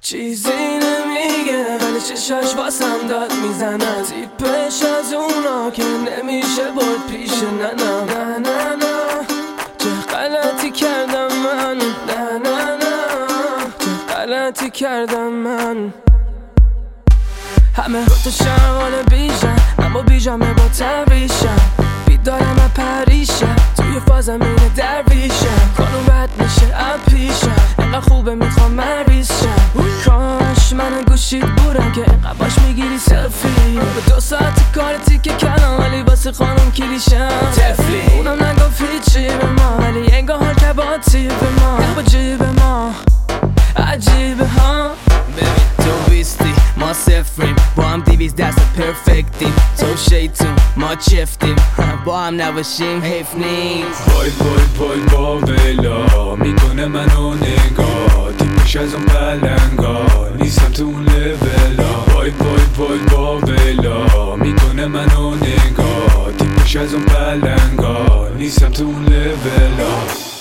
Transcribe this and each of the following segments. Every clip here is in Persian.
چیزی نمیگه ولی چشاش واسم داد میزنه، تیپش از اونا که نمیشه برد پیش نه نه نه نه نه. چه غلطی کردم من، نه نه نه، چه غلطی کردم من. همه گفتشم حال بیشم، اما بیجامه با تبریشم، بیدارم و پریشم، توی فازم اینه درویشم، خانوم بد میشه اپیشم، اینقدر خوبه میخوام مریضشم. کاش من گوشید بودم که اینقدر باش میگیری سلفی، به 2 ساعت کارتی که کردم ولی واسه خانوم کلیشم تفلی. اونم نگفت هیچی به ما ولی انگار حال که با تیب ما، با جیب ما عجیبه ها. ببین تو بیستی ما صفریم، با هم 200 دست پرفکتیم، تو شیطون ما چفتیم، با هم نباشیم حیف نیست. وای وای وای با ویلا میکنه منو نگاه، تیپش از اون پلنگا نیستم تو اون لولا. وای وای وای با ویلا میکنه منو نگاه، تیپش از اون پلنگا نیستم تو اون لولا.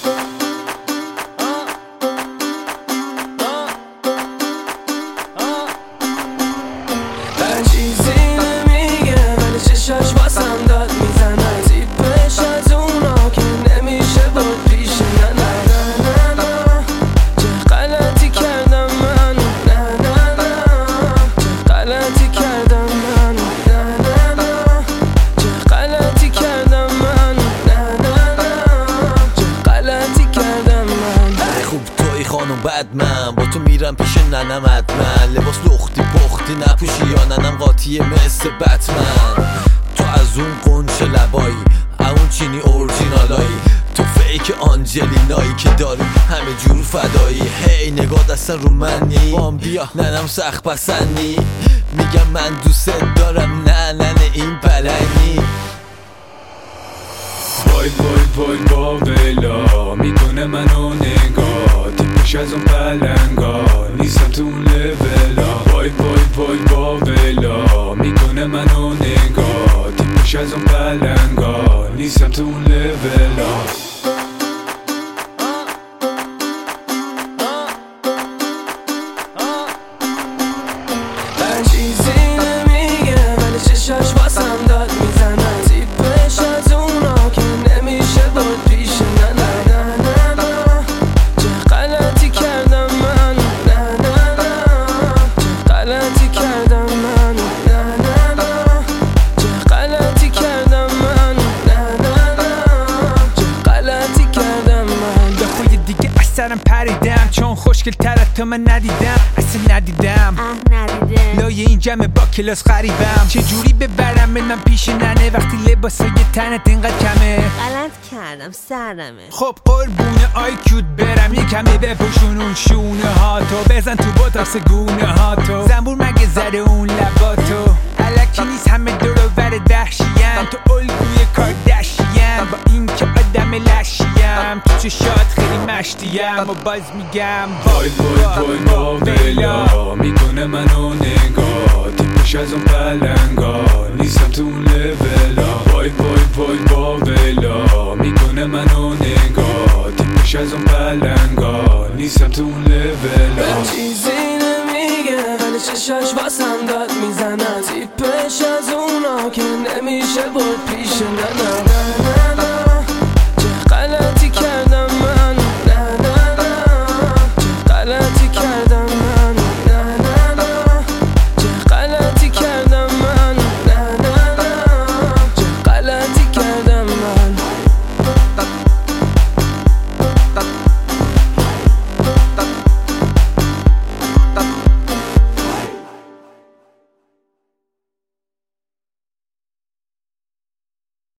چیزی نمیگه ولی چشاش واسم داد میزنه، تیپش از اونا که نمیشه برد پیش نه نه نه نه نه. چه غلطی کردم من، نه نه نه، چه غلطی کردم من، نه نه نه، چه غلطی کردم من، نه نه نه، چه غلطی کردم من. خوب توی خانم بد من با تو میرم پیش ننم حتما، لباس لختی پختی نپوشی یا ننم قاطیه مثل بتمن. تو از اون قنچه لبایی، اون چینی اورجینالایی، تو فیک آنجلینایی که داری همه جور فدایی. هی نگاه دستن رو منی، بام بیا ننم سخت پسندی، میگم من دوست دارم نه ننه این پلنگی. وای وای وای با ویلا میکنه منو نگاه، تیپش از اون پلنگا نیستم تو اون لولا. وای وای وای با ویلا میکنه منو نگاه، تیپش از اون پلنگا نیستم تو اون لولا. چیزی نمیگه ولی چشاش واسم داد میزنه، تیپش از اونا که نمیشه برد پیش نه نه نه نه نه. چه غلطی کردم من، نه نه نه، چه غلطی کردم من، نه نه نه، چه غلطی کردم من، نه نه نه، چه غلطی کردم من. دفعه دیگه اثرم پریدم چون خوشگل تر تو من ندیدم، اصلا ندیدم لای این جمع با کلاس غریبم. چه جوری ببرم من پیش ننه وقتی لباسای تنت اینقدر کمه؟ غلط کردم سرمه. خب قربون آیکیوت برم یه کمی بپوشون اون شونه ها تو، بزن تو بوتاکس گونه ها تو، زنبور مگه زده اون لباتو، الکی نیست همه دور و بر دهشیم، تو الگوی کاردشیم با این که آدم لشیم، تو چشات خیلی مشتیم و باز میگم وای وای وای با ویلا میکنه منو نگاه، تیپش از اون پلنگا نیستم تو اون لولا. وای وای وای با ویلا میکنه منو نگاه، تیپش از اون پلنگا نیستم تو اون لولا. چیزی نمیگه ولی چشاش واسم داد میزنه، تیپش از اونا که نمیشه برد پیش نه نه نه نه.